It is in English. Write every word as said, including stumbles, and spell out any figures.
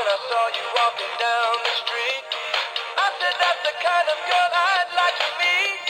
I saw you walking down the street. I said, that's the kind of girl I'd like to meet.